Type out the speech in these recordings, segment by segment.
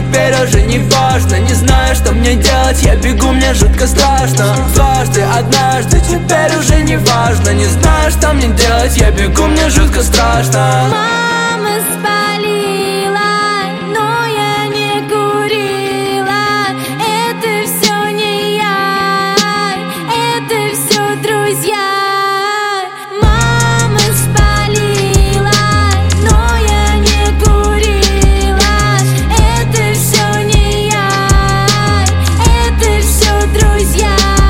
теперь уже не важно. Не знаю, что мне делать, я бегу, мне жутко страшно. Дважды, однажды, теперь уже не важно. Не знаю, что мне делать, я бегу, мне жутко страшно. Мама спалила, но я не курила. Это все не я, это все друзья. Мама спалила, но я не курила. Это все не я, это все друзья.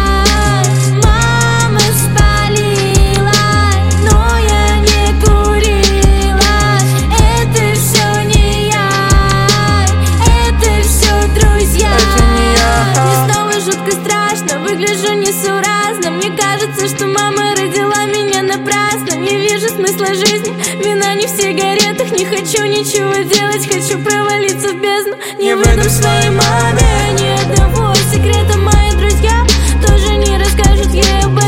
Мама спалила, но я не курила. Это все не я, это все друзья. Это не я. Мне снова жутко страшно, выгляжу несуразно. Мне кажется, что мама родила меня напрасно. Не вижу смысла жизни, вина не в сигаретах. Не хочу ничего делать, хочу провалиться в бездну. Не выдам своей маме ни одного секрета. Мои друзья тоже не расскажут ей об этом.